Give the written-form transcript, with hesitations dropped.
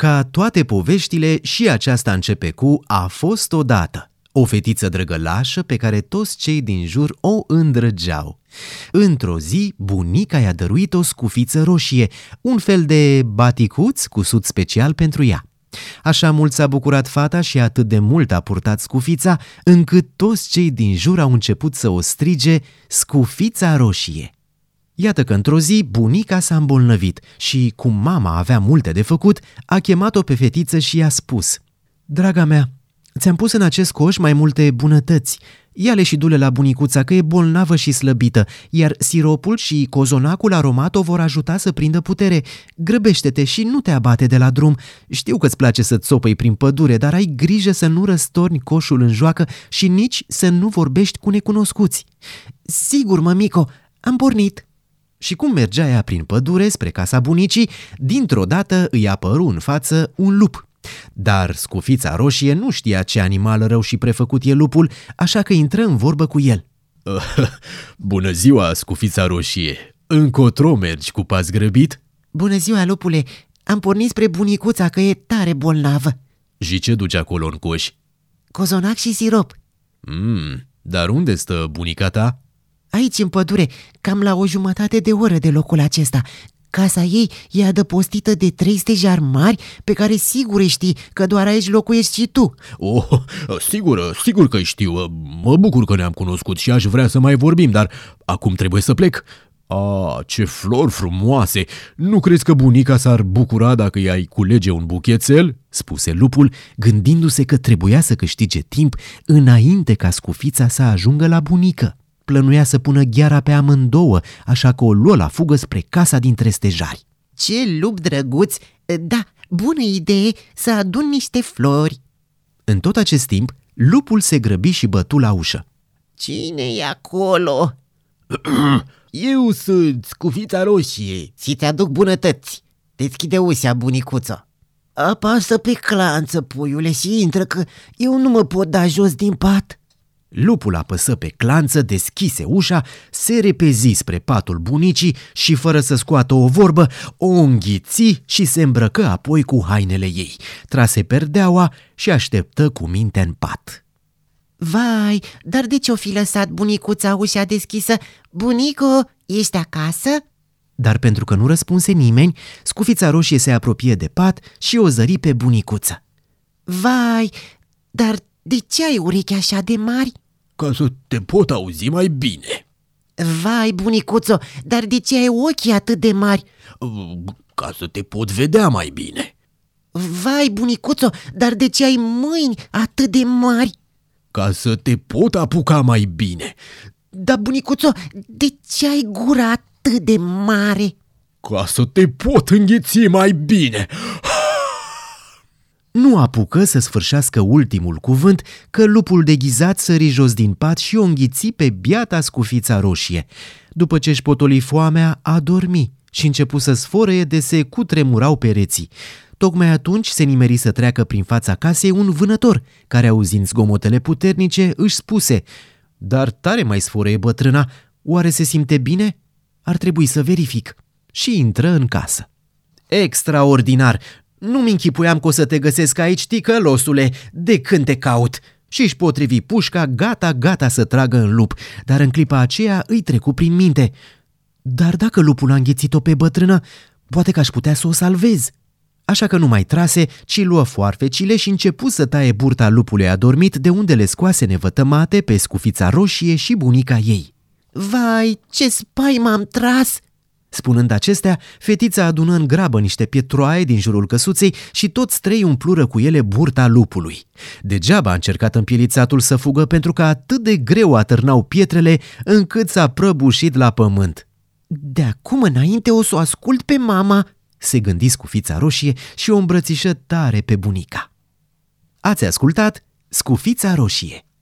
Ca toate poveștile, și aceasta începe cu "A fost odată", o fetiță drăgălașă pe care toți cei din jur o îndrăgeau. Într-o zi, bunica i-a dăruit o scufiță roșie, un fel de baticuț cusut special pentru ea. Așa mult s-a bucurat fata și atât de mult a purtat scufița, încât toți cei din jur au început să o strige "Scufița roșie". Iată că într-o zi bunica s-a îmbolnăvit și, cum mama avea multe de făcut, a chemat-o pe fetiță și i-a spus: "Draga mea, ți-am pus în acest coș mai multe bunătăți. Ia-le și du-le la bunicuța, că e bolnavă și slăbită, iar siropul și cozonacul aromat o vor ajuta să prindă putere. Grăbește-te și nu te abate de la drum. Știu că-ți place să țopăi prin pădure, dar ai grijă să nu răstorni coșul în joacă și nici să nu vorbești cu necunoscuți." "Sigur, mămico, am pornit." Și cum mergea ea prin pădure spre casa bunicii, dintr-o dată îi apăru în față un lup. Dar scufița roșie nu știa ce animal rău și prefăcut e lupul, așa că intră în vorbă cu el. "Bună ziua, scufița roșie! Încotro mergi cu pas grăbit?" "Bună ziua, lupule! Am pornit spre bunicuța, că e tare bolnavă." "Și ce duci acolo în coș?" "Cozonac și sirop." Dar unde stă bunica ta?" "Aici, în pădure, cam la o jumătate de oră de locul acesta. Casa ei e adăpostită de 3 stejari mari, pe care sigur știi că doar aici locuiești și tu." "Oh, sigur că știu. Mă bucur că ne-am cunoscut și aș vrea să mai vorbim, dar acum trebuie să plec." Ce flori frumoase! Nu crezi că bunica s-ar bucura dacă i-ai culege un buchețel?" spuse lupul, gândindu-se că trebuia să câștige timp înainte ca scufița să ajungă la bunică. Plănuia să pună gheara pe amândouă, așa că o luă la fugă spre casa dintre stejari. "Ce lup drăguț! Da, bună idee să adun niște flori." În tot acest timp, lupul se grăbi și bătu la ușă. "Cine e acolo?" "Eu sunt scufița roșie." "Ți-te aduc bunătăți. Deschide ușa, bunicuță." "Apasă pe clanță, puiule, și intră, că eu nu mă pot da jos din pat." Lupul apăsă pe clanță, deschise ușa, se repezi spre patul bunicii și, fără să scoată o vorbă, o înghiți și se îmbrăcă apoi cu hainele ei. Trase perdeaua și așteptă cu mintea în pat. "Vai, dar de ce-o fi lăsat bunicuța ușa deschisă? Bunico, ești acasă?" Dar pentru că nu răspunse nimeni, scufița roșie se apropie de pat și o zări pe bunicuță. "Vai, dar de ce ai urechi așa de mari?" "Ca să te pot auzi mai bine." "Vai, bunicuțo, dar de ce ai ochii atât de mari?" "Ca să te pot vedea mai bine." "Vai, bunicuțo, dar de ce ai mâini atât de mari?" "Ca să te pot apuca mai bine." "Dar, bunicuțo, de ce ai gura atât de mare?" "Ca să te pot înghiți mai bine." Nu apucă să sfârșească ultimul cuvânt, că lupul deghizat sări jos din pat și o înghiți pe biata scufița roșie. După ce își potoli foamea, a dormi și începu să sfărăie de se cutremurau pereții. Tocmai atunci se nimeri să treacă prin fața casei un vânător, care, auzind zgomotele puternice, își spuse: "Dar tare mai sfărăie bătrâna, oare se simte bine? Ar trebui să verific." Și intră în casă. "Extraordinar! Nu-mi închipuiam că o să te găsesc aici, ticălosule, de când te caut." Și-și potrivi pușca, gata să tragă în lup, dar în clipa aceea îi trecu prin minte: "Dar dacă lupul a înghițit-o pe bătrână, poate că aș putea să o salvez." Așa că nu mai trase, ci luă foarfecile și începu să taie burta lupului adormit, de unde le scoase nevătămate pe scufița roșie și bunica ei. "Vai, ce spaimă am tras!" Spunând acestea, fetița adună în grabă niște pietroaie din jurul căsuței și toți trei umplură cu ele burta lupului. Degeaba a încercat împielițatul să fugă, pentru că atât de greu atârnau pietrele încât s-a prăbușit la pământ. "De acum înainte o să o ascult pe mama," se gândi scufița roșie și o îmbrățișă tare pe bunica. Ați ascultat Scufița roșie.